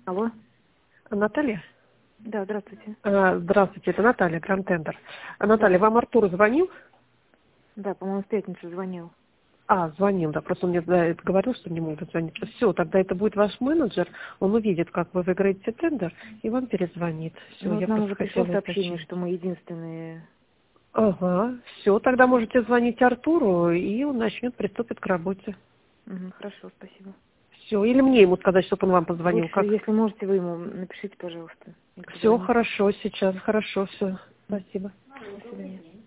Алло. Наталья? Да, здравствуйте. Здравствуйте, это Наталья, Гранд Тендер. Наталья, вам Артур звонил? Да, по-моему, в пятницу звонил. Звонил, да, просто он мне говорил, что не может звонить. Все, тогда это будет ваш менеджер, он увидит, как вы выиграете тендер, и вам перезвонит. Все, Ну, вот я нам просто уже пришло хотела сообщение, уточнить. что мы единственные. Ага, все, тогда можете звонить Артуру, и он приступит к работе. Хорошо, спасибо. Все, или мне ему сказать, чтобы он вам позвонил, Лучше, как? если можете, вы ему напишите, пожалуйста. И Все позвоните. хорошо сейчас, хорошо, все. Спасибо. До свидания.